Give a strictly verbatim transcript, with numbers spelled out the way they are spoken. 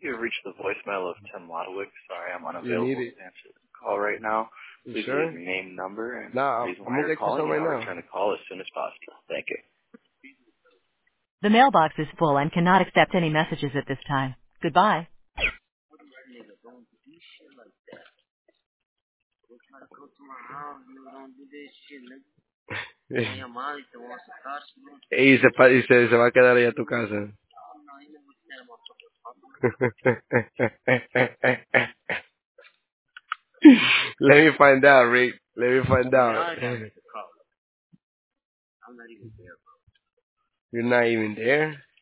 You have reached the voicemail of Tim Lodwick. Sorry, I'm You unavailable need to it. answer the call right now. You Please sure? leave your name, number, and Nah, the reason I'm why gonna you're get you calling, some and right I'll now. return the call as soon as possible. Thank you. The mailbox is full and cannot accept any messages at this time. Goodbye. y se, pa- y se, se va a quedar ahí a tu casa. Let me find out, Rick. Let me find out. You're not even there.